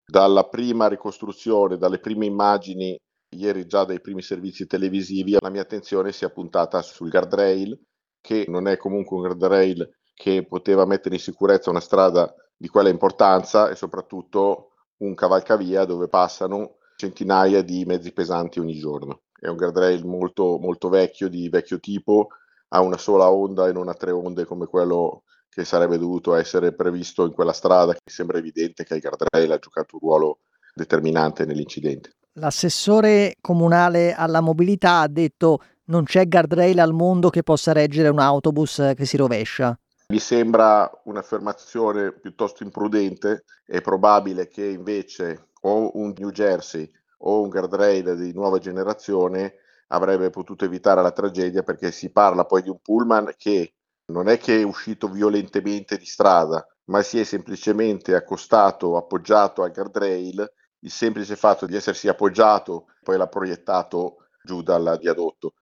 Dalla prima ricostruzione, dalle prime immagini, ieri già dai primi servizi televisivi, la mia attenzione si è puntata sul guardrail, che non è comunque un guardrail che poteva mettere in sicurezza una strada di quella importanza e soprattutto un cavalcavia dove passano centinaia di mezzi pesanti ogni giorno. È un guardrail molto, molto vecchio, di vecchio tipo, ha una sola onda e non ha tre onde come quello che sarebbe dovuto essere previsto in quella strada, che sembra evidente che il guardrail ha giocato un ruolo determinante nell'incidente. L'assessore comunale alla mobilità ha detto non c'è guardrail al mondo che possa reggere un autobus che si rovescia. Mi sembra un'affermazione piuttosto imprudente. È probabile che invece o un New Jersey o un guardrail di nuova generazione avrebbe potuto evitare la tragedia, perché si parla poi di un pullman che non è che è uscito violentemente di strada, ma si è semplicemente accostato, appoggiato al guardrail. Il semplice fatto di essersi appoggiato poi l'ha proiettato giù dal viadotto.